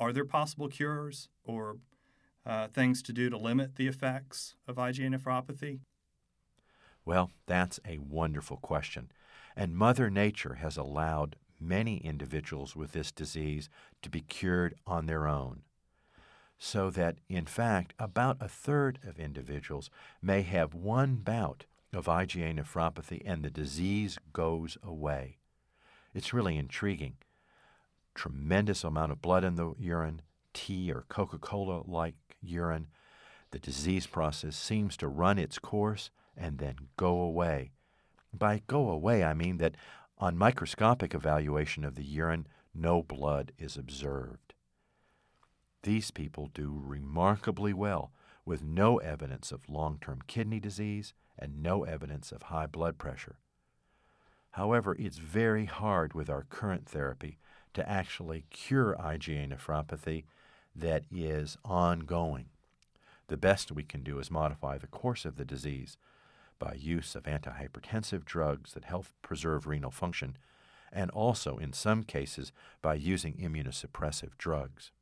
Are there possible cures or things to do to limit the effects of IgA nephropathy? Well, that's a wonderful question. And Mother Nature has allowed many individuals with this disease to be cured on their own. So that, in fact, about a third of individuals may have one bout of IgA nephropathy and the disease goes away. It's really intriguing. Tremendous amount of blood in the urine, tea or Coca-Cola-like urine. The disease process seems to run its course and then go away. By go away, I mean that on microscopic evaluation of the urine, no blood is observed. These people do remarkably well with no evidence of long-term kidney disease and no evidence of high blood pressure. However, it's very hard with our current therapy to actually cure IgA nephropathy that is ongoing. The best we can do is modify the course of the disease by use of antihypertensive drugs that help preserve renal function, and also in some cases by using immunosuppressive drugs.